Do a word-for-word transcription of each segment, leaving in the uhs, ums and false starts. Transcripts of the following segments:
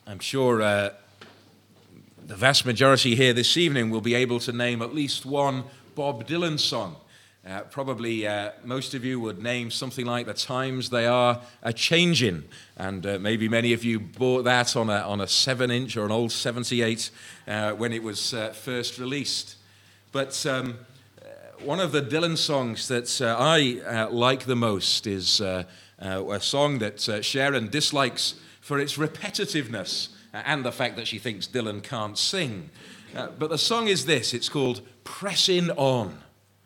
I'm sure uh, the vast majority here this evening will be able to name at least one Bob Dylan song. Uh, probably uh, most of you would name something like "The Times They Are A-Changin'," and uh, maybe many of you bought that on a on a seven-inch or an old seventy-eight uh, when it was uh, first released. But um, one of the Dylan songs that uh, I uh, like the most is uh, uh, a song that uh, Sharon dislikes for its repetitiveness and the fact that she thinks Dylan can't sing. Uh, but the song is this, it's called "Pressin' On."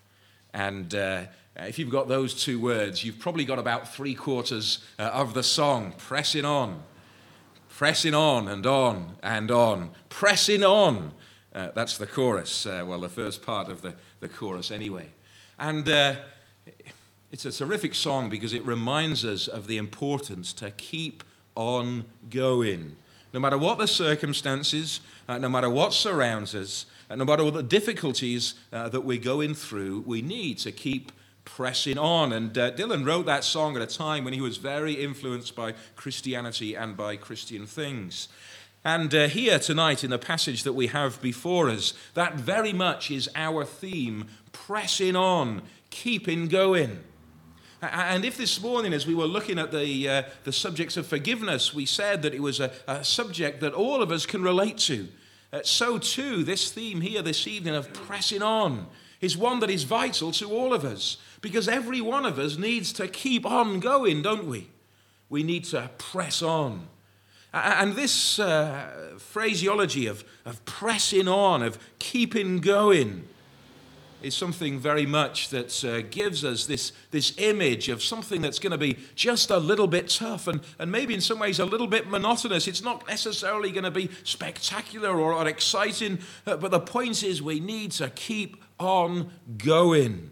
And uh, if you've got those two words, you've probably got about three quarters uh, of the song, pressing on. Pressing on and on and on. Pressing on. Uh, that's the chorus, uh, well, the first part of the, the chorus anyway. And uh, it's a terrific song because it reminds us of the importance to keep on going. No matter what the circumstances, uh, no matter what surrounds us, and no matter what the difficulties uh, that we're going through, we need to keep pressing on. And uh, Dylan wrote that song at a time when he was very influenced by Christianity and by Christian things. And uh, here tonight in the passage that we have before us, that very much is our theme, pressing on, keeping going. And if this morning, as we were looking at the uh, the subjects of forgiveness, we said that it was a, a subject that all of us can relate to, uh, so too this theme here this evening of pressing on is one that is vital to all of us, because every one of us needs to keep on going, don't we? We need to press on. And this uh, phraseology of, of pressing on, of keeping going, is something very much that uh, gives us this, this image of something that's going to be just a little bit tough and, and maybe in some ways a little bit monotonous. It's not necessarily going to be spectacular or, or exciting, uh, but the point is we need to keep on going.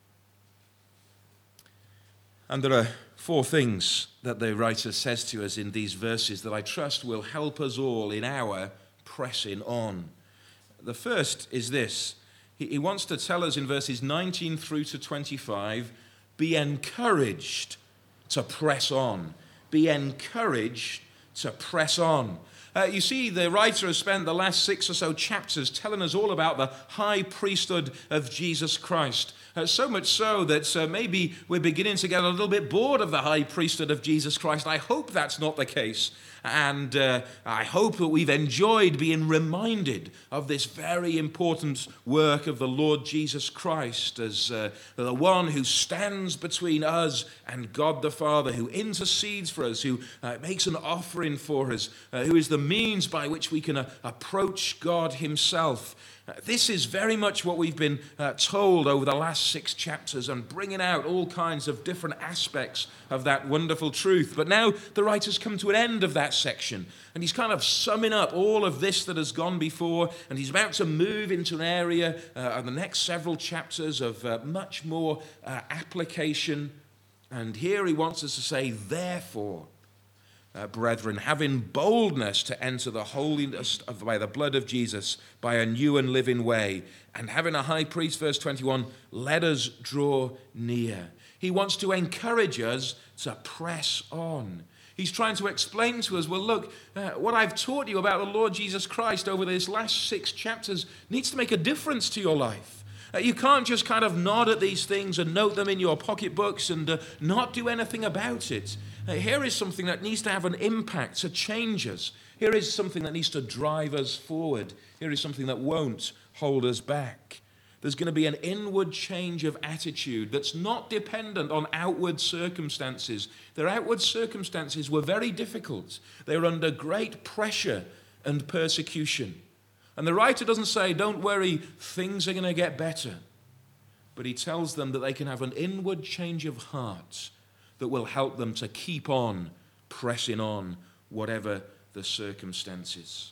And there are four things that the writer says to us in these verses that I trust will help us all in our pressing on. The first is this. He wants to tell us in verses nineteen through to twenty-five, be encouraged to press on. Be encouraged to press on. Uh, you see, the writer has spent the last six or so chapters telling us all about the high priesthood of Jesus Christ. Uh, so much so that uh, maybe we're beginning to get a little bit bored of the high priesthood of Jesus Christ. I hope that's not the case. And uh, I hope that we've enjoyed being reminded of this very important work of the Lord Jesus Christ as uh, the one who stands between us and God the Father, who intercedes for us, who uh, makes an offering for us, uh, who is the means by which we can uh, approach God himself. Uh, this is very much what we've been uh, told over the last six chapters and bringing out all kinds of different aspects of that wonderful truth. But now the writer's come to an end of that section and he's kind of summing up all of this that has gone before, and he's about to move into an area uh, of the next several chapters of uh, much more uh, application. And here he wants us to say, therefore, Uh, brethren, having boldness to enter the holiness of, by the blood of Jesus, by a new and living way, and having a high priest, verse twenty-one, let us draw near. He wants to encourage us to press on. He's trying to explain to us, well, look, uh, what I've taught you about the Lord Jesus Christ over these last six chapters needs to make a difference to your life. Uh, you can't just kind of nod at these things and note them in your pocketbooks and uh, not do anything about it. Uh, here is something that needs to have an impact, to change us. Here is something that needs to drive us forward. Here is something that won't hold us back. There's going to be an inward change of attitude that's not dependent on outward circumstances. Their outward circumstances were very difficult. They were under great pressure and persecution. And the writer doesn't say, don't worry, things are going to get better. But he tells them that they can have an inward change of heart that will help them to keep on pressing on, whatever the circumstances.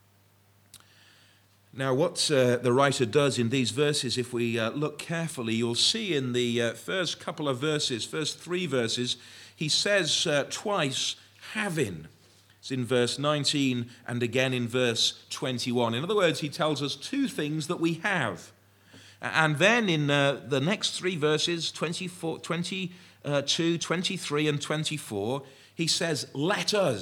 Now, what uh, the writer does in these verses, if we uh, look carefully, you'll see in the uh, first couple of verses, first three verses, he says uh, twice, having. It's in verse nineteen and again in verse twenty-one. In other words, he tells us two things that we have. And then in uh, the next three verses, twenty-four, twenty-two, twenty-three, and twenty-four, he says, let us.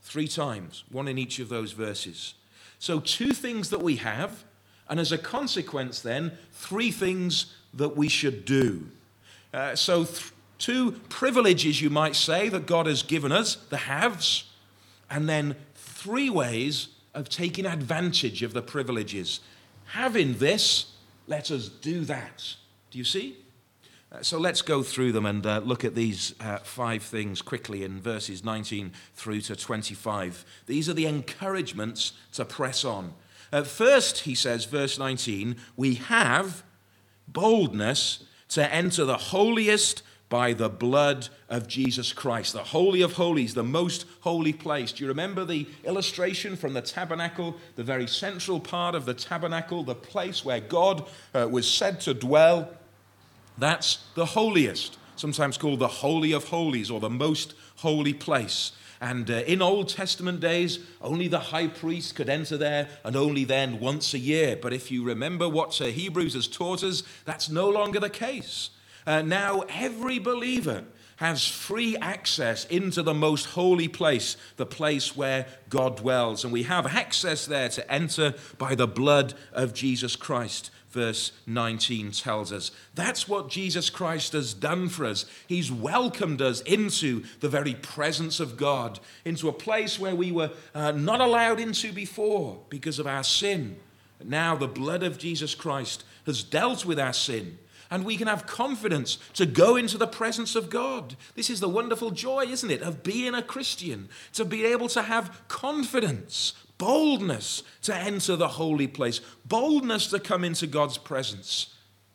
Three times, one in each of those verses. So two things that we have, and as a consequence then, three things that we should do. Uh, so th- two privileges, you might say, that God has given us, the haves, and then three ways of taking advantage of the privileges. Having this, let us do that. Do you see? Uh, so let's go through them and uh, look at these uh, five things quickly in verses nineteen through to twenty-five. These are the encouragements to press on. At first, he says, verse nineteen, we have boldness to enter the holiest by the blood of Jesus Christ, the Holy of Holies, the most holy place. Do you remember the illustration from the tabernacle, the very central part of the tabernacle, the place where God uh, was said to dwell? That's the holiest, sometimes called the Holy of Holies or the most holy place. And uh, in Old Testament days, only the high priest could enter there, and only then once a year. But if you remember what uh, Hebrews has taught us, that's no longer the case. Uh, now every believer has free access into the most holy place, the place where God dwells. And we have access there to enter by the blood of Jesus Christ. Verse nineteen tells us. That's what Jesus Christ has done for us. He's welcomed us into the very presence of God, into a place where we were uh, not allowed into before because of our sin. But now the blood of Jesus Christ has dealt with our sin, and we can have confidence to go into the presence of God. This is the wonderful joy, isn't it, of being a Christian, to be able to have confidence, boldness to enter the holy place, boldness to come into God's presence.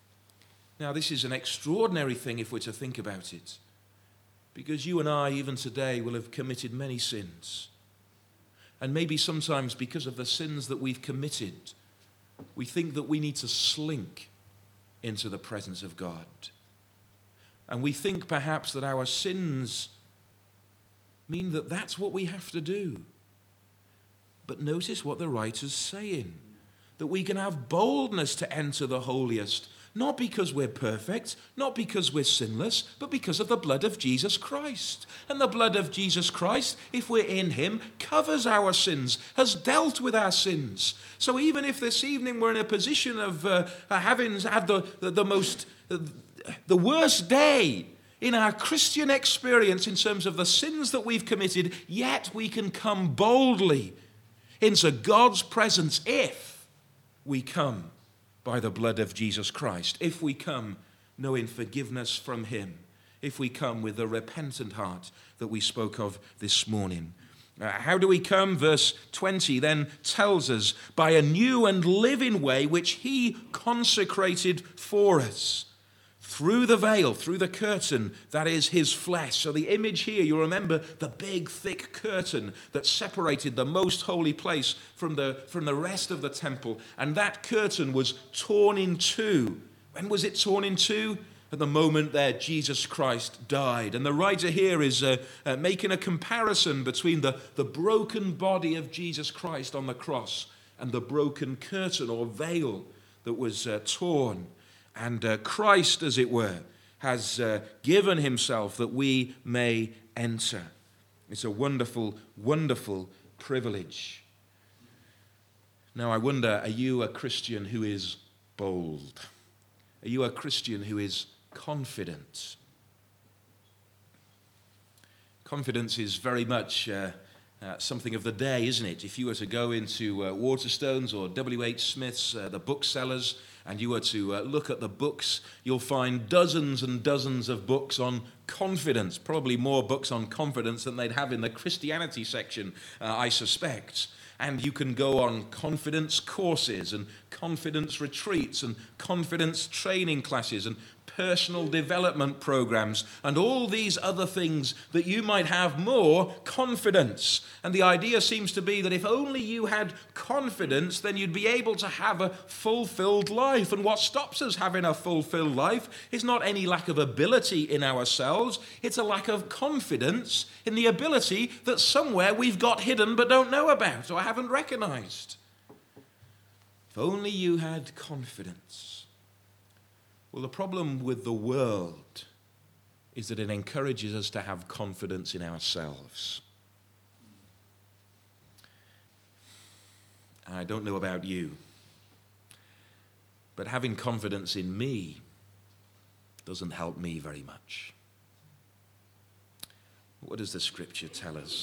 Now, this is an extraordinary thing if we're to think about it, because you and I, even today, will have committed many sins. And maybe sometimes because of the sins that we've committed, we think that we need to slink into the presence of God. And we think perhaps that our sins mean that that's what we have to do. But notice what the writer's saying, that we can have boldness to enter the holiest, not because we're perfect, not because we're sinless, but because of the blood of Jesus Christ. And the blood of Jesus Christ, if we're in him, covers our sins, has dealt with our sins. So even if this evening we're in a position of uh, having had the, the, the most, uh, the worst day in our Christian experience in terms of the sins that we've committed, yet we can come boldly into God's presence if we come by the blood of Jesus Christ, if we come knowing forgiveness from him, if we come with the repentant heart that we spoke of this morning. Uh, how do we come? Verse twenty then tells us, by a new and living way which he consecrated for us. Through the veil, through the curtain, that is his flesh. So the image here, you remember the big, thick curtain that separated the most holy place from the, from the rest of the temple. And that curtain was torn in two. When was it torn in two? At the moment there, Jesus Christ died. And the writer here is uh, uh, making a comparison between the, the broken body of Jesus Christ on the cross and the broken curtain or veil that was uh, torn. And uh, Christ, as it were, has uh, given himself that we may enter. It's a wonderful, wonderful privilege. Now, I wonder, are you a Christian who is bold? Are you a Christian who is confident? Confidence is very much uh, uh, something of the day, isn't it? If you were to go into uh, Waterstones or W H Smith's, uh, the booksellers, and you were to uh, look at the books, you'll find dozens and dozens of books on confidence, probably more books on confidence than they'd have in the Christianity section, uh, I suspect. And you can go on confidence courses and confidence retreats and confidence training classes and personal development programs and all these other things that you might have more confidence. And the idea seems to be that if only you had confidence, then you'd be able to have a fulfilled life. And what stops us having a fulfilled life is not any lack of ability in ourselves. It's a lack of confidence in the ability that somewhere we've got hidden but don't know about or haven't recognized. If only you had confidence. Well, the problem with the world is that it encourages us to have confidence in ourselves. I don't know about you, but having confidence in me doesn't help me very much. What does the Scripture tell us?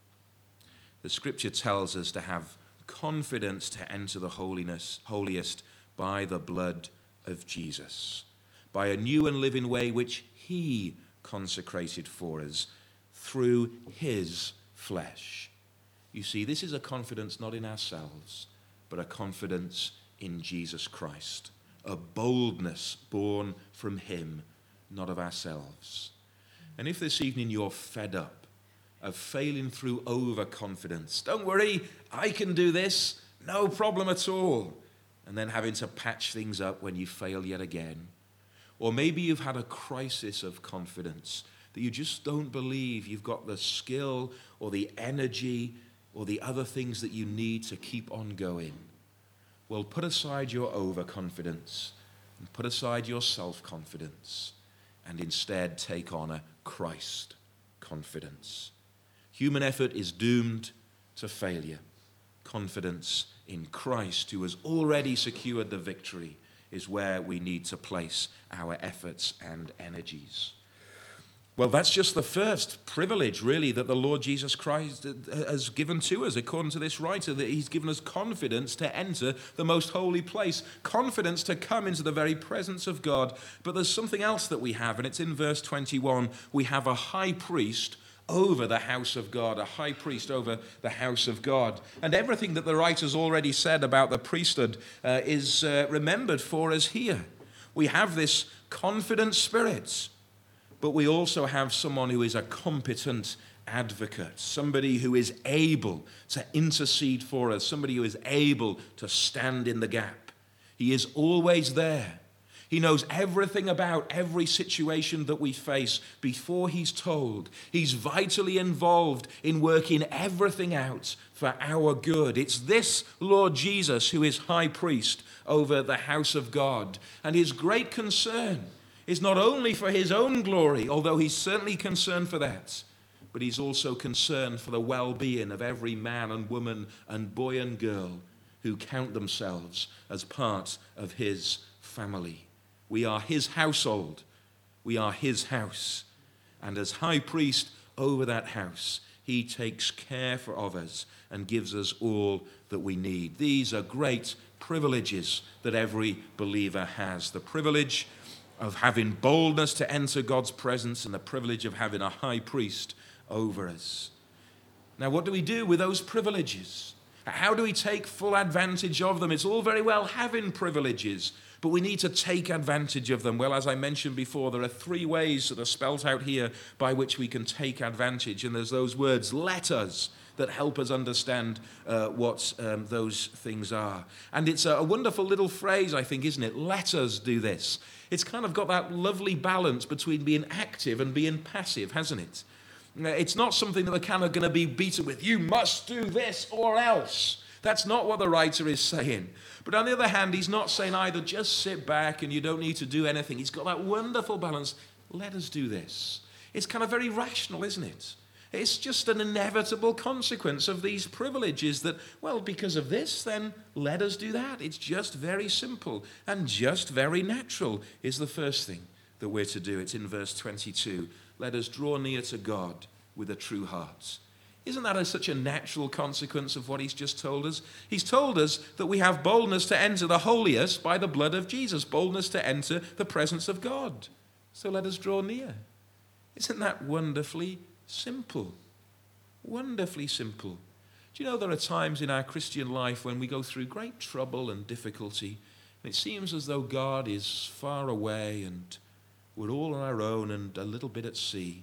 The Scripture tells us to have confidence to enter the holiness, holiest by the blood of Jesus, by a new and living way which he consecrated for us through his flesh. You see, this is a confidence not in ourselves, but a confidence in Jesus Christ, a boldness born from him, not of ourselves. And if this evening you're fed up of failing through overconfidence, don't worry, I can do this, no problem at all, and then having to patch things up when you fail yet again. Or maybe you've had a crisis of confidence that you just don't believe you've got the skill or the energy or the other things that you need to keep on going. Well, put aside your overconfidence and put aside your self-confidence and instead take on a Christ confidence. Human effort is doomed to failure. Confidence in Christ, who has already secured the victory, is where we need to place our efforts and energies. Well, that's just the first privilege, really, that the Lord Jesus Christ has given to us, according to this writer, that he's given us confidence to enter the most holy place, confidence to come into the very presence of God. But there's something else that we have, and it's in verse twenty-one. We have a high priest over the house of God, a high priest over the house of God. And everything that the writer's already said about the priesthood uh, is uh, remembered for us here. We have this confident spirit, but we also have someone who is a competent advocate, somebody who is able to intercede for us, somebody who is able to stand in the gap. He is always there. He knows everything about every situation that we face before he's told. He's vitally involved in working everything out for our good. It's this Lord Jesus who is high priest over the house of God. And his great concern is not only for his own glory, although he's certainly concerned for that, but he's also concerned for the well-being of every man and woman and boy and girl who count themselves as part of his family. We are his household. We are his house. And as high priest over that house, he takes care for of us and gives us all that we need. These are great privileges that every believer has. The privilege of having boldness to enter God's presence and the privilege of having a high priest over us. Now, what do we do with those privileges? How do we take full advantage of them? It's all very well having privileges, but we need to take advantage of them. Well, as I mentioned before, there are three ways that are spelt out here by which we can take advantage. And there's those words, let us, that help us understand uh, what um, those things are. And it's a, a wonderful little phrase, I think, isn't it? Let us do this. It's kind of got that lovely balance between being active and being passive, hasn't it? It's not something that we're kind of going to be beaten with. You must do this or else. That's not what the writer is saying. But on the other hand, he's not saying either just sit back and you don't need to do anything. He's got that wonderful balance. Let us do this. It's kind of very rational, isn't it? It's just an inevitable consequence of these privileges that, well, because of this, then let us do that. It's just very simple and just very natural is the first thing that we're to do. It's in verse twenty-two. Let us draw near to God with a true heart. Isn't that a, such a natural consequence of what he's just told us? He's told us that we have boldness to enter the holiest by the blood of Jesus, boldness to enter the presence of God. So let us draw near. Isn't that wonderfully simple? Wonderfully simple. Do you know there are times in our Christian life when we go through great trouble and difficulty, and it seems as though God is far away and we're all on our own and a little bit at sea.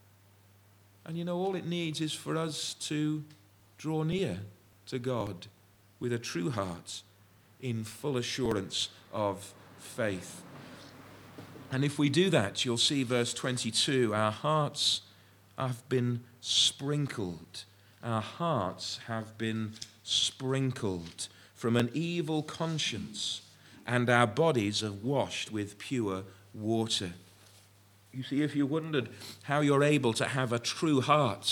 And you know, all it needs is for us to draw near to God with a true heart in full assurance of faith. And if we do that, you'll see verse twenty-two, our hearts have been sprinkled. Our hearts have been sprinkled from an evil conscience, and our bodies are washed with pure water. You see, if you wondered how you're able to have a true heart,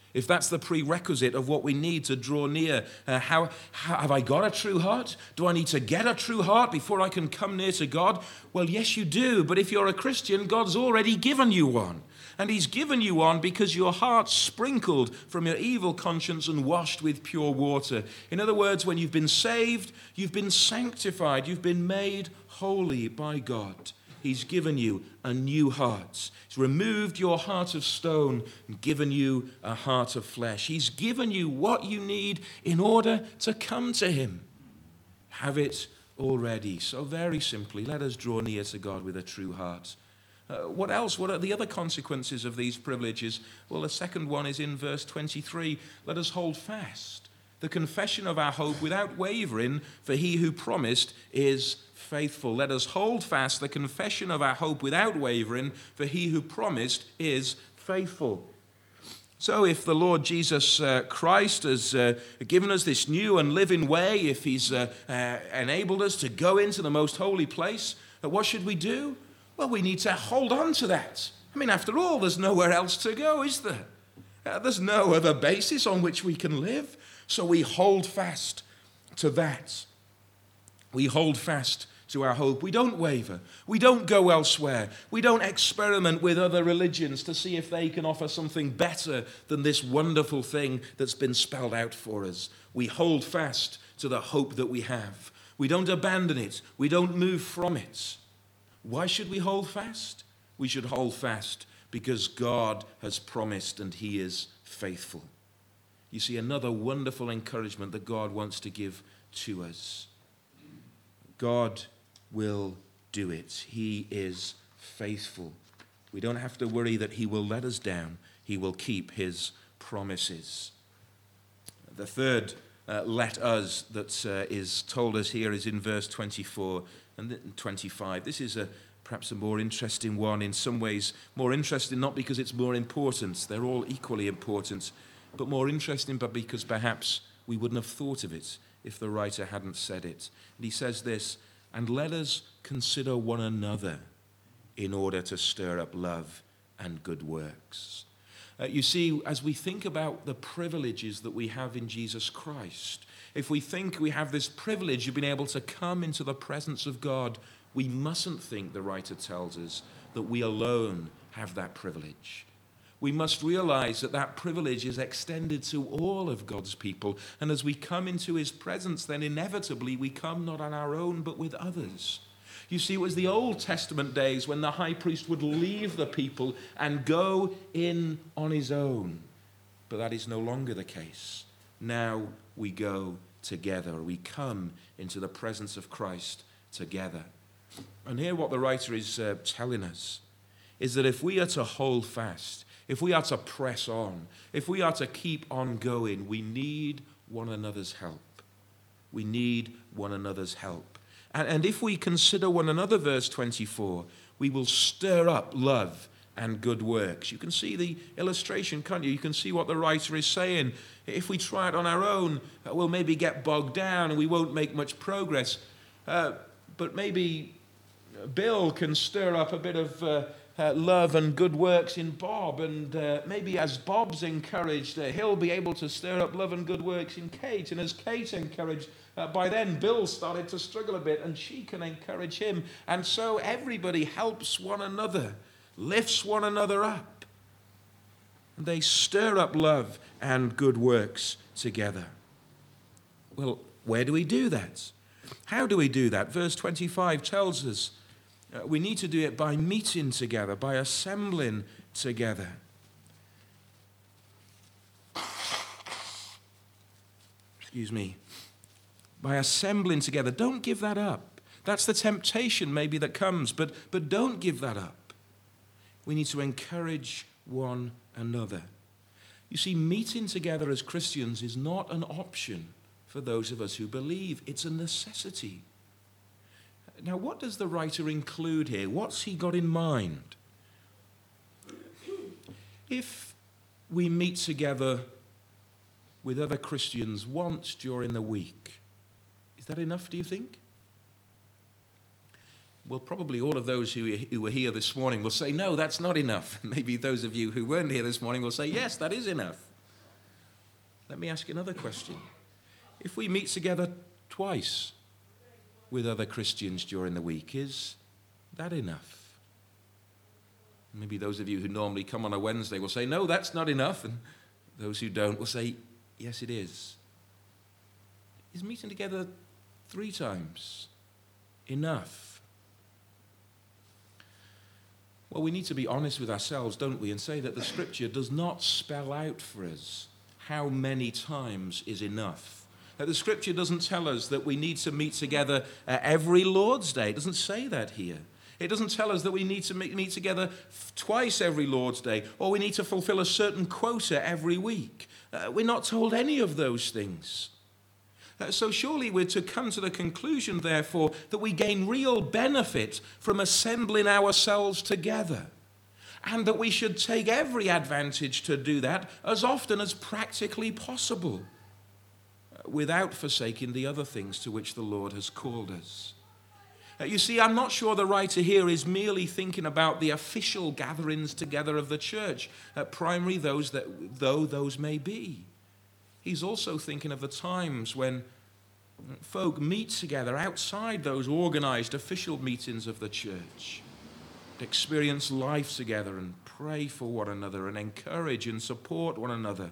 if that's the prerequisite of what we need to draw near, uh, how, how have I got a true heart? Do I need to get a true heart before I can come near to God? Well, yes, you do. But if you're a Christian, God's already given you one. And he's given you one because your heart's sprinkled from your evil conscience and washed with pure water. In other words, when you've been saved, you've been sanctified, you've been made holy by God. He's given you a new heart. He's removed your heart of stone and given you a heart of flesh. He's given you what you need in order to come to him. Have it already. So very simply, let us draw near to God with a true heart. Uh, what else? What are the other consequences of these privileges? Well, the second one is in verse twenty-three. Let us hold fast the confession of our hope without wavering, for he who promised is faithful. Let us hold fast the confession of our hope without wavering, for he who promised is faithful. So if the Lord Jesus uh, Christ has uh, given us this new and living way, if he's uh, uh, enabled us to go into the most holy place, uh, what should we do? Well, we need to hold on to that. I mean, after all, there's nowhere else to go, is there? Uh, there's no other basis on which we can live. So we hold fast to that. We hold fast to our hope. We don't waver. We don't go elsewhere. We don't experiment with other religions to see if they can offer something better than this wonderful thing that's been spelled out for us. We hold fast to the hope that we have. We don't abandon it. We don't move from it. Why should we hold fast? We should hold fast because God has promised and he is faithful. You see, another wonderful encouragement that God wants to give to us. God will do it. He is faithful. We don't have to worry that he will let us down. He will keep his promises. The third uh, let us that uh, is told us here is in verse twenty-four and twenty-five. This is a perhaps a more interesting one in some ways. More interesting not because it's more important. They're all equally important. But more interesting but because perhaps we wouldn't have thought of it if the writer hadn't said it. And he says this, and let us consider one another in order to stir up love and good works. Uh, you see, as we think about the privileges that we have in Jesus Christ, if we think we have this privilege of being able to come into the presence of God, we mustn't think, the writer tells us, that we alone have that privilege. We must realize that that privilege is extended to all of God's people. And as we come into his presence, then inevitably we come not on our own, but with others. You see, it was the Old Testament days when the high priest would leave the people and go in on his own. But that is no longer the case. Now we go together. We come into the presence of Christ together. And here what the writer is uh, telling us is that if we are to hold fast, if we are to press on, if we are to keep on going, we need one another's help. We need one another's help. And, and if we consider one another, verse twenty-four, we will stir up love and good works. You can see the illustration, can't you? You can see what the writer is saying. If we try it on our own, we'll maybe get bogged down and we won't make much progress. Uh, but maybe Bill can stir up a bit of Uh, Uh, love and good works in Bob, and uh, maybe as Bob's encouraged, uh, he'll be able to stir up love and good works in Kate, and as Kate's encouraged, uh, by then Bill started to struggle a bit, and she can encourage him, and so everybody helps one another, lifts one another up, and they stir up love and good works together. Well, where do we do that? How do we do that? Verse twenty-five tells us, Uh, we need to do it by meeting together, by assembling together. Excuse me. By assembling together. Don't give that up. That's the temptation maybe that comes, but, but don't give that up. We need to encourage one another. You see, meeting together as Christians is not an option for those of us who believe. It's a necessity. Now, what does the writer include here? What's he got in mind? If we meet together with other Christians once during the week, is that enough, do you think? Well, probably all of those who, who were here this morning will say, no, that's not enough. Maybe those of you who weren't here this morning will say, yes, that is enough. Let me ask another question. If we meet together twice with other Christians during the week, is that enough? Maybe those of you who normally come on a Wednesday will say, no, that's not enough. And those who don't will say, yes, it is. Is meeting together three times enough? Well, we need to be honest with ourselves, don't we, and say that the Scripture does not spell out for us how many times is enough. That the Scripture doesn't tell us that we need to meet together uh, every Lord's Day. It doesn't say that here. It doesn't tell us that we need to meet, meet together twice every Lord's Day, or we need to fulfill a certain quota every week. Uh, we're not told any of those things. Uh, so surely we're to come to the conclusion, therefore, that we gain real benefit from assembling ourselves together, and that we should take every advantage to do that as often as practically possible, uh, without forsaking the other things to which the Lord has called us. Uh, you see, I'm not sure the writer here is merely thinking about the official gatherings together of the church, uh, primary those that, though those may be. He's also thinking of the times when folk meet together outside those organized official meetings of the church, experience life together and pray for one another and encourage and support one another.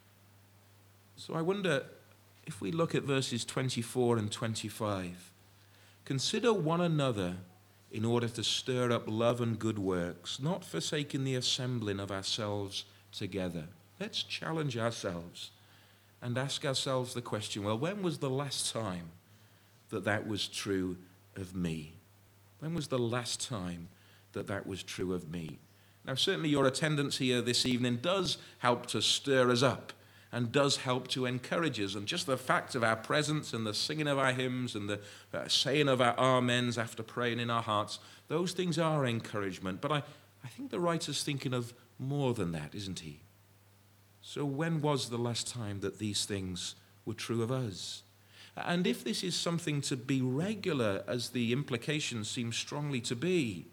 So I wonder if we look at verses twenty-four and twenty-five, consider one another in order to stir up love and good works, not forsaking the assembling of ourselves together. Let's challenge ourselves and ask ourselves the question, well, when was the last time that that was true of me? When was the last time that that was true of me? Now, certainly your attendance here this evening does help to stir us up and does help to encourage us. And just the fact of our presence and the singing of our hymns and the uh, saying of our amens after praying in our hearts, those things are encouragement. But I, I think the writer's thinking of more than that, isn't he? So when was the last time that these things were true of us? And if this is something to be regular, as the implications seem strongly to be,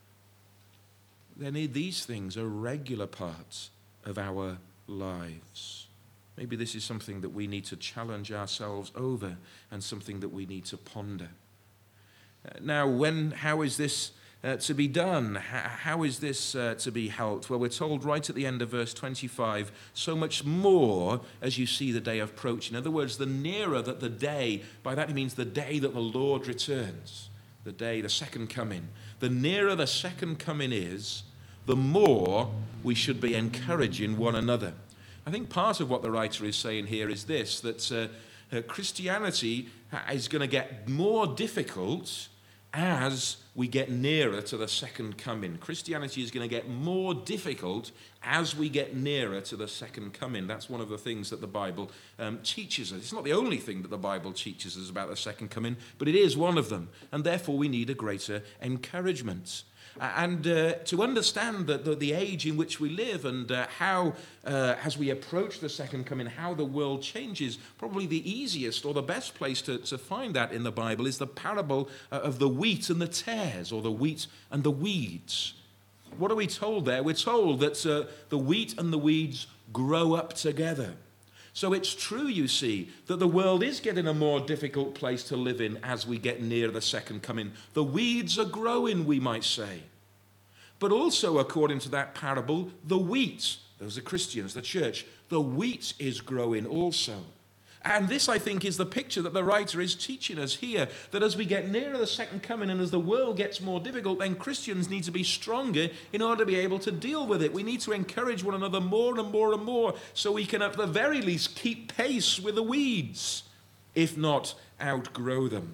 then these things are regular parts of our lives. Maybe this is something that we need to challenge ourselves over and something that we need to ponder. Now, when, how is this Uh, to be done? How, how is this uh, to be helped? Well, we're told right at the end of verse twenty-five, so much more as you see the day approach. In other words, the nearer that the day, by that he means the day that the Lord returns, the day, the second coming. The nearer the second coming is, the more we should be encouraging one another. I think part of what the writer is saying here is this, that uh, uh, Christianity is going to get more difficult as we get nearer to the second coming. Christianity is going to get more difficult as we get nearer to the second coming. That's one of the things that the Bible um, teaches us. It's not the only thing that the Bible teaches us about the second coming, but it is one of them. And therefore we need a greater encouragement. And uh, to understand the, the, the age in which we live and uh, how, uh, as we approach the second coming, how the world changes, probably the easiest or the best place to, to find that in the Bible is the parable uh, of the wheat and the tares, or the wheat and the weeds. What are we told there? We're told that uh, the wheat and the weeds grow up together. So it's true, you see, that the world is getting a more difficult place to live in as we get near the second coming. The weeds are growing, we might say. But also, according to that parable, the wheat, those are Christians, the church, the wheat is growing also. And this, I think, is the picture that the writer is teaching us here, that as we get nearer the second coming and as the world gets more difficult, then Christians need to be stronger in order to be able to deal with it. We need to encourage one another more and more and more so we can, at the very least, keep pace with the weeds, if not outgrow them.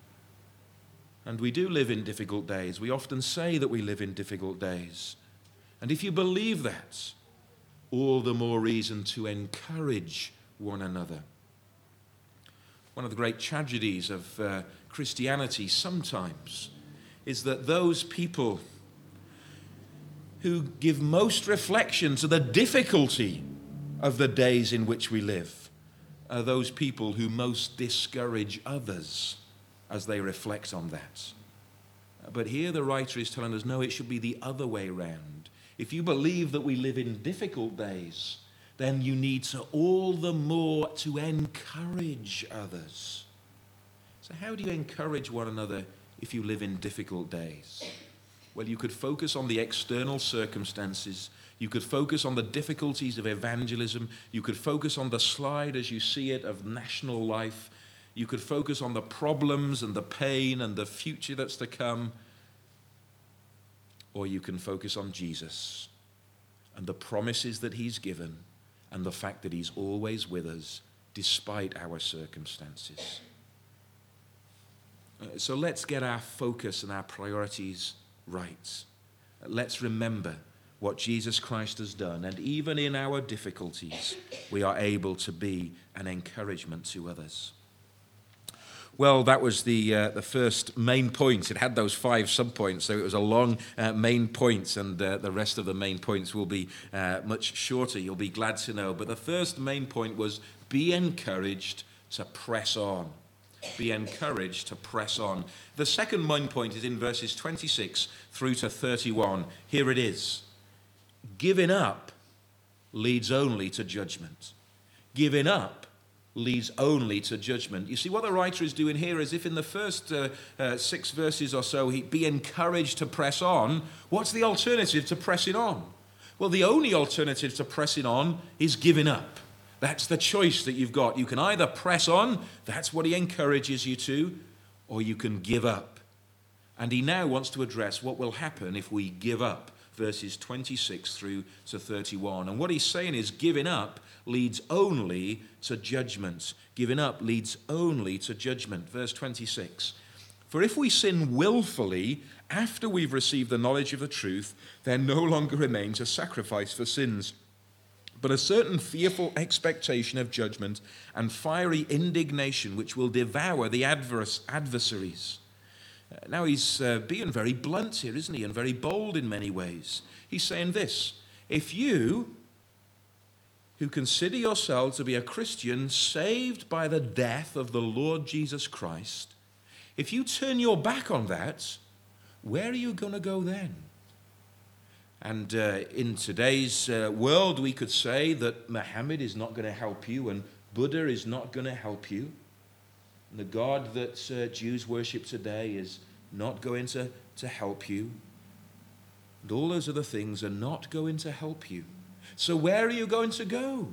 And we do live in difficult days. We often say that we live in difficult days. And if you believe that, all the more reason to encourage one another. One of the great tragedies of uh, Christianity sometimes is that those people who give most reflection to the difficulty of the days in which we live are those people who most discourage others as they reflect on that. But here the writer is telling us, no, it should be the other way round. If you believe that we live in difficult days, then you need to all the more to encourage others. So how do you encourage one another if you live in difficult days? Well, you could focus on the external circumstances. You could focus on the difficulties of evangelism. You could focus on the slide as you see it of national life. You could focus on the problems and the pain and the future that's to come. Or you can focus on Jesus and the promises that he's given and the fact that he's always with us despite our circumstances. Uh, so let's get our focus and our priorities right. Uh, let's remember what Jesus Christ has done, and even in our difficulties, we are able to be an encouragement to others. Well, that was the uh, the first main point. It had those five subpoints, so it was a long uh, main point, and uh, the rest of the main points will be uh, much shorter, you'll be glad to know. But the first main point was be encouraged to press on. Be encouraged to press on. The second main point is in verses twenty-six through to thirty-one. Here it is. Giving up leads only to judgment. Giving up leads only to judgment. You see, what the writer is doing here is if in the first uh, uh, six verses or so, he be encouraged to press on, what's the alternative to pressing on? Well, the only alternative to pressing on is giving up. That's the choice that you've got. You can either press on, that's what he encourages you to, or you can give up. And he now wants to address what will happen if we give up, verses twenty-six through to thirty-one. And what he's saying is giving up leads only to judgment. Giving up leads only to judgment. Verse twenty-six. For if we sin willfully after we've received the knowledge of the truth, there no longer remains a sacrifice for sins, but a certain fearful expectation of judgment and fiery indignation which will devour the adverse adversaries. Now he's uh, being very blunt here, isn't he? And very bold in many ways. He's saying this: if you, who consider yourself to be a Christian saved by the death of the Lord Jesus Christ, if you turn your back on that, where are you going to go then? And uh, in today's uh, world, we could say that Muhammad is not going to help you and Buddha is not going to help you. And the God that uh, Jews worship today is not going to, to help you. And all those other things are not going to help you. So where are you going to go?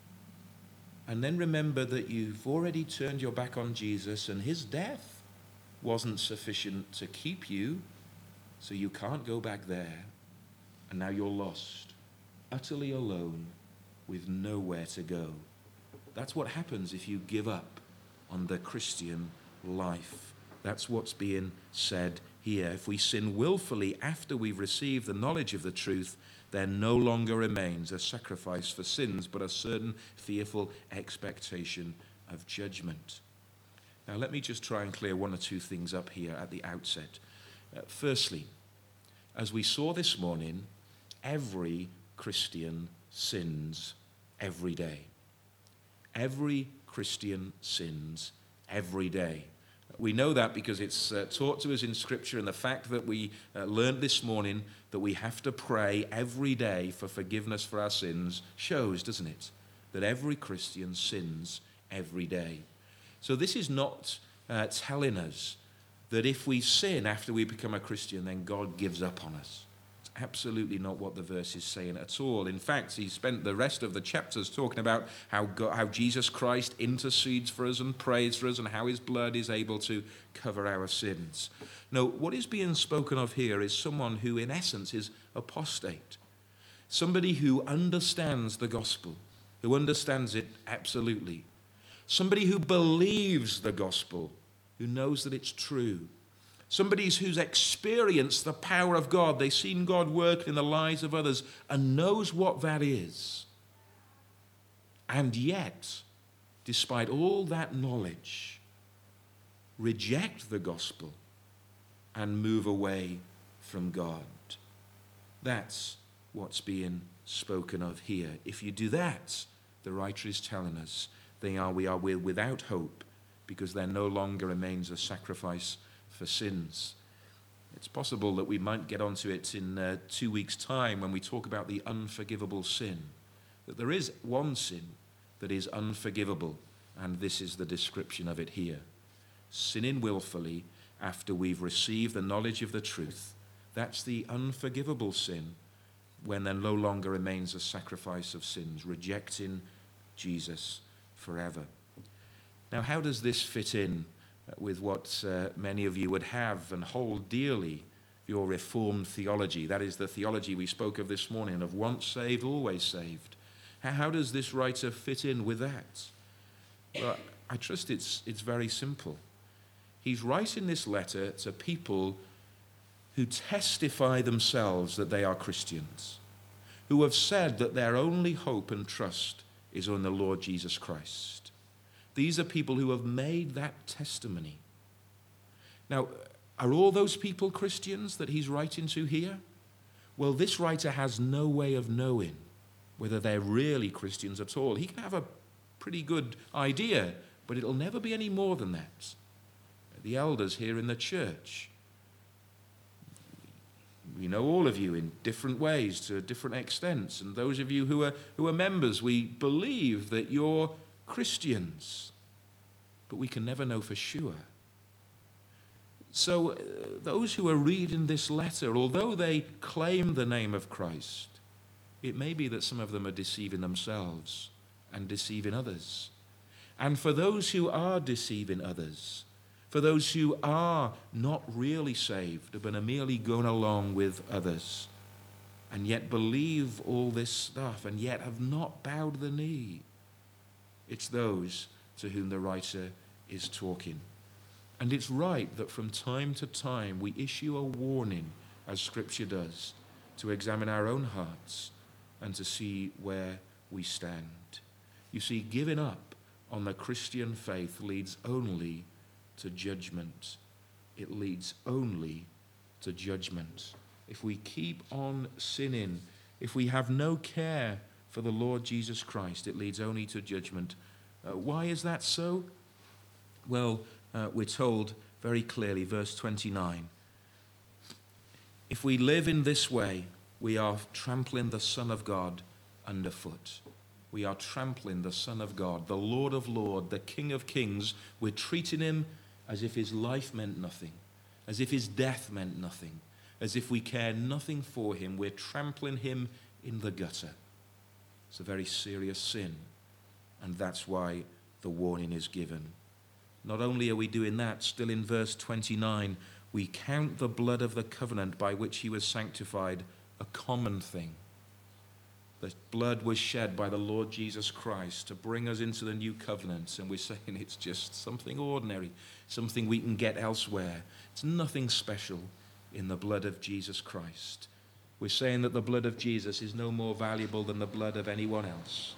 And then remember that you've already turned your back on Jesus and his death wasn't sufficient to keep you, so you can't go back there. And now you're lost, utterly alone, with nowhere to go. That's what happens if you give up on the Christian life. That's what's being said here. If we sin willfully after we've received the knowledge of the truth, there no longer remains a sacrifice for sins, but a certain fearful expectation of judgment. Now let me just try and clear one or two things up here at the outset. Uh, firstly, as we saw this morning, every Christian sins every day. Every Christian sins every day. We know that because it's uh, taught to us in Scripture, and the fact that we uh, learned this morning that we have to pray every day for forgiveness for our sins shows, doesn't it, that every Christian sins every day. So this is not uh, telling us that if we sin after we become a Christian, then God gives up on us. Absolutely not what the verse is saying at all. In fact, he spent the rest of the chapters talking about how God, how Jesus Christ intercedes for us and prays for us and how his blood is able to cover our sins. No, what is being spoken of here is someone who in essence is apostate. Somebody who understands the gospel, who understands it absolutely. Somebody who believes the gospel, who knows that it's true. Somebody who's experienced the power of God. They've seen God work in the lives of others and knows what that is. And yet, despite all that knowledge, reject the gospel and move away from God. That's what's being spoken of here. If you do that, the writer is telling us they are, we are without hope because there no longer remains a sacrifice for sins. It's possible that we might get onto it in uh, two weeks' time when we talk about the unforgivable sin. that there is one sin that is unforgivable, and this is the description of it here. Sinning willfully after we've received the knowledge of the truth. That's the unforgivable sin, when there no longer remains a sacrifice of sins, rejecting Jesus forever. Now, how does this fit in with what uh, many of you would have and hold dearly, your Reformed theology? That is the theology we spoke of this morning, of once saved, always saved. How, how does this writer fit in with that? Well, I trust it's, it's very simple. He's writing this letter to people who testify themselves that they are Christians, who have said that their only hope and trust is on the Lord Jesus Christ. These are people who have made that testimony. Now, are all those people Christians that he's writing to here? Well, this writer has no way of knowing whether they're really Christians at all. He can have a pretty good idea, but it'll never be any more than that. The elders here in the church, we know all of you in different ways to different extents, and those of you who are who are members, we believe that you're Christians, but we can never know for sure. So uh, those who are reading this letter, although they claim the name of Christ, it may be that some of them are deceiving themselves and deceiving others. And for those who are deceiving others, for those who are not really saved, but are merely going along with others, and yet believe all this stuff, and yet have not bowed the knee, it's those to whom the writer is talking. And it's right that from time to time we issue a warning, as Scripture does, to examine our own hearts and to see where we stand. You see, giving up on the Christian faith leads only to judgment. It leads only to judgment. If we keep on sinning, if we have no care for the Lord Jesus Christ, it leads only to judgment. Uh, why is that so? Well, uh, we're told very clearly, verse twenty-nine, if we live in this way, we are trampling the Son of God underfoot. We are trampling the Son of God, the Lord of Lords, the King of Kings. We're treating him as if his life meant nothing, as if his death meant nothing, as if we care nothing for him. We're trampling him in the gutter. It's a very serious sin, and that's why the warning is given. Not only are we doing that, still in verse twenty-nine, we count the blood of the covenant by which he was sanctified a common thing. The blood was shed by the Lord Jesus Christ to bring us into the new covenant, and we're saying it's just something ordinary, something we can get elsewhere. It's nothing special in the blood of Jesus Christ. We're saying that the blood of Jesus is no more valuable than the blood of anyone else.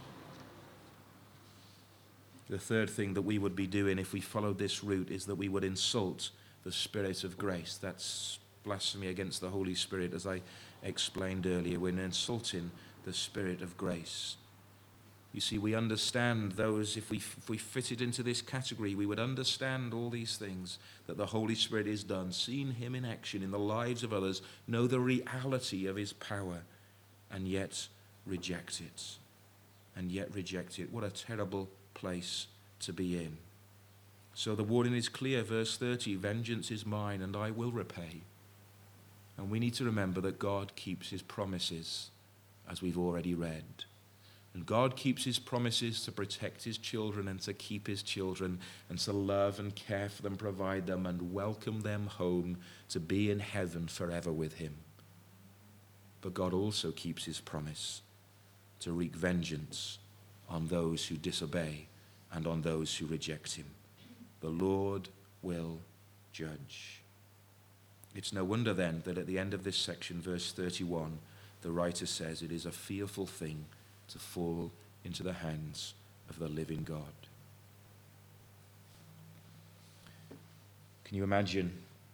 The third thing that we would be doing if we followed this route is that we would insult the Spirit of grace. That's blasphemy against the Holy Spirit, as I explained earlier. We're insulting the Spirit of grace. You see, we understand those, if we, if we fitted into this category, we would understand all these things that the Holy Spirit is done, seen him in action in the lives of others, know the reality of his power, and yet reject it. And yet reject it. What a terrible place to be in. So the warning is clear, verse thirty, vengeance is mine and I will repay. And we need to remember that God keeps his promises, as we've already read. And God keeps his promises to protect his children and to keep his children and to love and care for them, provide them and welcome them home to be in heaven forever with him. But God also keeps his promise to wreak vengeance on those who disobey and on those who reject him. The Lord will judge. It's no wonder then that at the end of this section, verse thirty-one, the writer says it is a fearful thing to fall into the hands of the living God. Can you imagine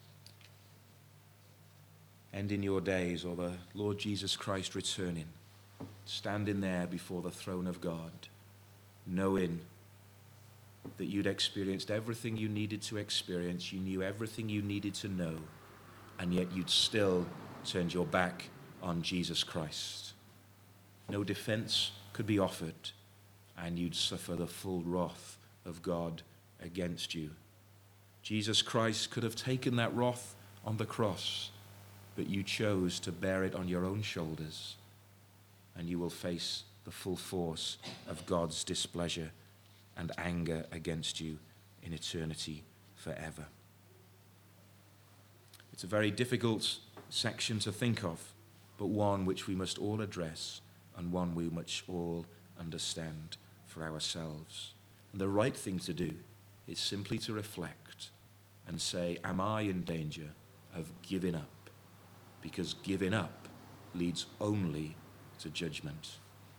ending your days, or the Lord Jesus Christ returning, standing there before the throne of God, knowing that you'd experienced everything you needed to experience, you knew everything you needed to know, and yet you'd still turned your back on Jesus Christ? No defense could be offered, and you'd suffer the full wrath of God against you. Jesus Christ could have taken that wrath on the cross, but you chose to bear it on your own shoulders, and you will face the full force of God's displeasure and anger against you in eternity forever. It's a very difficult section to think of, but one which we must all address and one we must all understand for ourselves. And the right thing to do is simply to reflect and say, am I in danger of giving up? Because giving up leads only to judgment.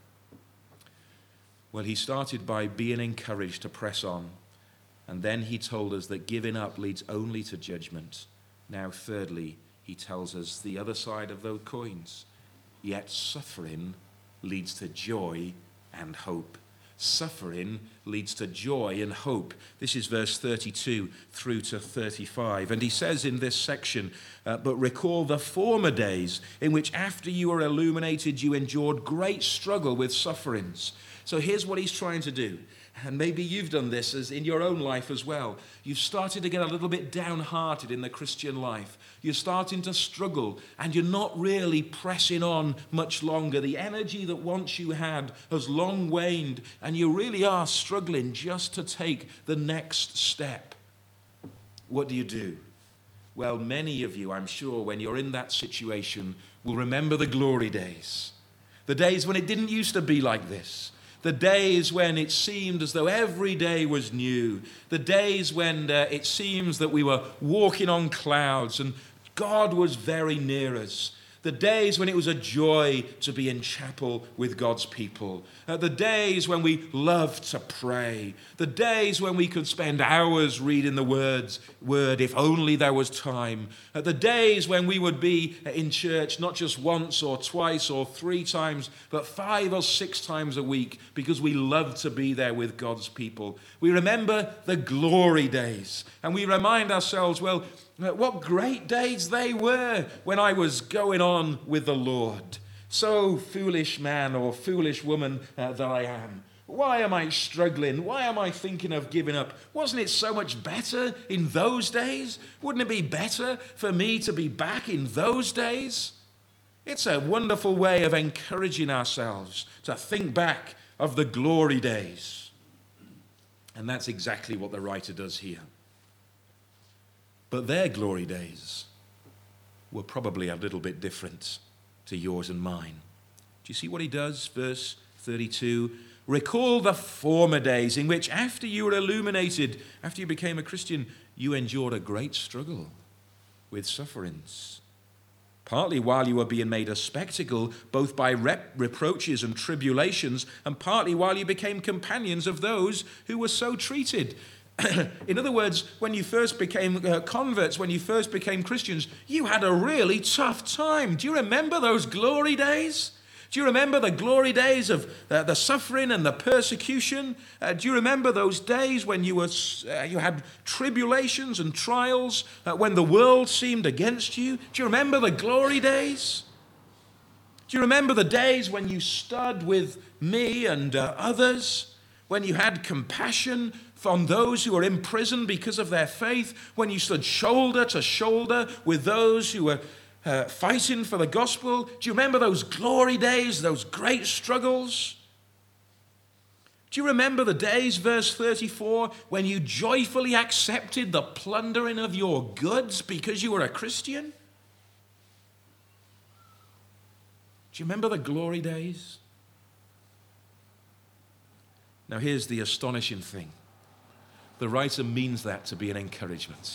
Well, he started by being encouraged to press on, and then he told us that giving up leads only to judgment. Now, thirdly, he tells us the other side of those coins. Yet suffering leads to joy and hope. Suffering leads to joy and hope. This is verse thirty-two through to thirty-five. And he says in this section, uh, but recall the former days in which after you were illuminated, you endured great struggle with sufferings. So here's what he's trying to do. And maybe you've done this as in your own life as well. You've started to get a little bit downhearted in the Christian life. You're starting to struggle and you're not really pressing on much longer. The energy that once you had has long waned and you really are struggling just to take the next step. What do you do? Well, many of you, I'm sure, when you're in that situation, will remember the glory days. The days when it didn't used to be like this. The days when it seemed as though every day was new. The days when uh, it seems that we were walking on clouds and God was very near us. The days when it was a joy to be in chapel with God's people. Uh, the days when we loved to pray. The days when we could spend hours reading the words, word, if only there was time. Uh, the days when we would be in church not just once or twice or three times, but five or six times a week because we loved to be there with God's people. We remember the glory days and we remind ourselves, well, what great days they were when I was going on with the Lord. So foolish man or foolish woman uh, that I am. Why am I struggling? Why am I thinking of giving up? Wasn't it so much better in those days? Wouldn't it be better for me to be back in those days? It's a wonderful way of encouraging ourselves to think back of the glory days. And that's exactly what the writer does here. But their glory days were probably a little bit different to yours and mine. Do you see what he does? Verse thirty-two, recall the former days in which after you were illuminated, after you became a Christian, you endured a great struggle with sufferings. Partly while you were being made a spectacle, both by rep- reproaches and tribulations, and partly while you became companions of those who were so treated. In other words, when you first became uh, converts, when you first became Christians, you had a really tough time. Do you remember those glory days? Do you remember the glory days of uh, the suffering and the persecution? Uh, do you remember those days when you were uh, you had tribulations and trials, uh, when the world seemed against you? Do you remember the glory days? Do you remember the days when you stood with me and uh, others, when you had compassion from those who were in prison because of their faith, when you stood shoulder to shoulder with those who were uh, fighting for the gospel? Do you remember those glory days, those great struggles? Do you remember the days, verse thirty-four, when you joyfully accepted the plundering of your goods because you were a Christian? Do you remember the glory days? Now here's the astonishing thing. The writer means that to be an encouragement.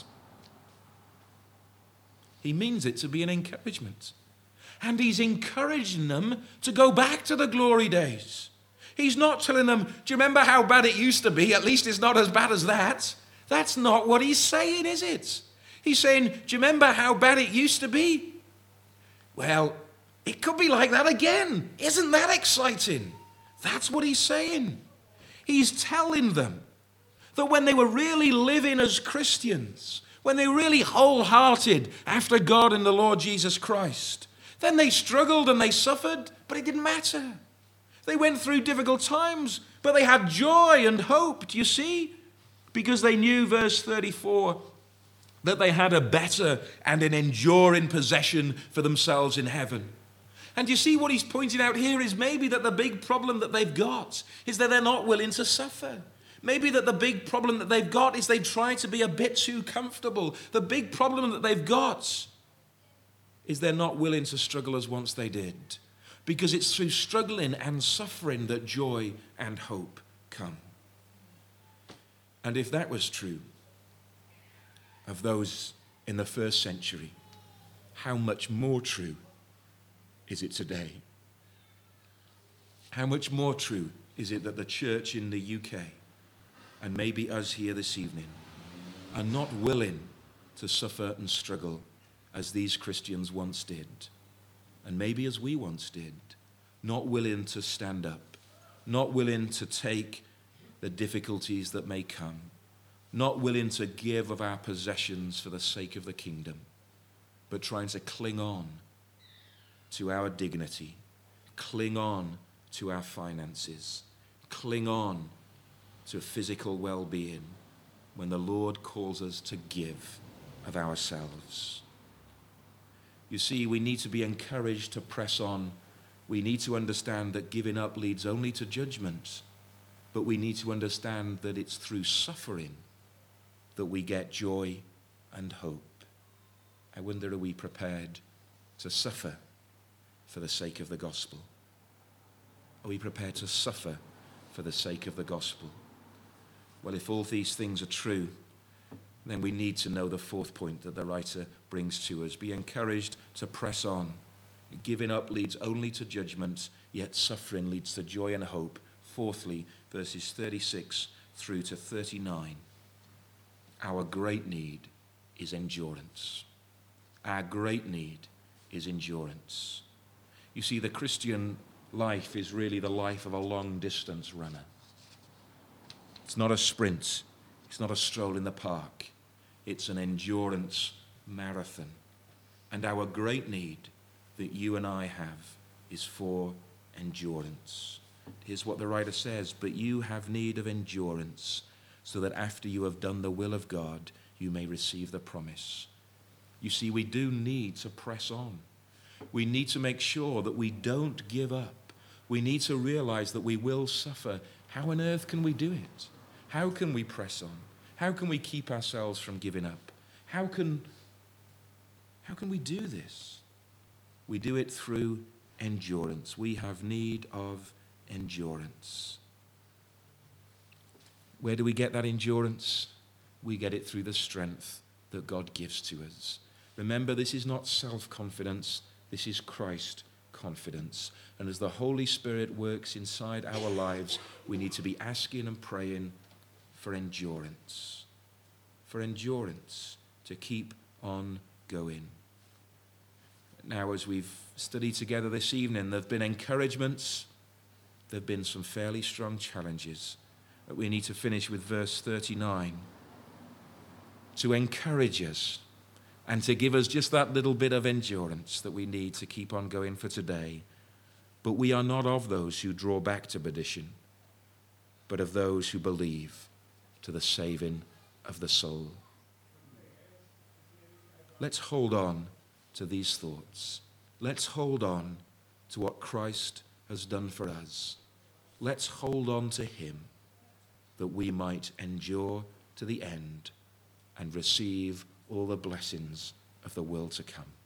He means it to be an encouragement. And he's encouraging them to go back to the glory days. He's not telling them, do you remember how bad it used to be? At least it's not as bad as that. That's not what he's saying, is it? He's saying, do you remember how bad it used to be? Well, it could be like that again. Isn't that exciting? That's what he's saying. He's telling them that when they were really living as Christians, when they were really wholehearted after God and the Lord Jesus Christ, then they struggled and they suffered, but it didn't matter. They went through difficult times, but they had joy and hope. Do you see? Because they knew, verse thirty-four, that they had a better and an enduring possession for themselves in heaven. And you see what he's pointing out here is maybe that the big problem that they've got is that they're not willing to suffer. Maybe that the big problem that they've got is they try to be a bit too comfortable. The big problem that they've got is they're not willing to struggle as once they did. Because it's through struggling and suffering that joy and hope come. And if that was true of those in the first century, how much more true is it today? How much more true is it that the church in the U K, and maybe us here this evening, are not willing to suffer and struggle as these Christians once did, and maybe as we once did, not willing to stand up, not willing to take the difficulties that may come, not willing to give of our possessions for the sake of the kingdom, but trying to cling on to our dignity, cling on to our finances, cling on to physical well-being when the Lord calls us to give of ourselves. You see, we need to be encouraged to press on. We need to understand that giving up leads only to judgment, but we need to understand that it's through suffering that we get joy and hope. I wonder, are we prepared to suffer for the sake of the gospel? Are we prepared to suffer for the sake of the gospel? Well, if all these things are true, then we need to know the fourth point that the writer brings to us. Be encouraged to press on. Giving up leads only to judgment, yet suffering leads to joy and hope. Fourthly, verses thirty-six through to thirty-nine. Our great need is endurance. Our great need is endurance. You see, the Christian life is really the life of a long-distance runner. It's not a sprint. It's not a stroll in the park. It's an endurance marathon. And our great need that you and I have is for endurance. Here's what the writer says, but you have need of endurance, so that after you have done the will of God, you may receive the promise. You see, we do need to press on. We need to make sure that we don't give up. We need to realize that we will suffer. How on earth can we do it? How can we press on? How can we keep ourselves from giving up? How can, how can we do this? We do it through endurance. We have need of endurance. Where do we get that endurance? We get it through the strength that God gives to us. Remember, this is not self-confidence. This is Christ confidence. And as the Holy Spirit works inside our lives, we need to be asking and praying for endurance. For endurance to keep on going. Now, as we've studied together this evening, there have been encouragements. There have been some fairly strong challenges. But we need to finish with verse thirty-nine. To encourage us and to give us just that little bit of endurance that we need to keep on going for today. But we are not of those who draw back to perdition, but of those who believe to the saving of the soul. Let's hold on to these thoughts. Let's hold on to what Christ has done for us. Let's hold on to him that we might endure to the end and receive all the blessings of the world to come.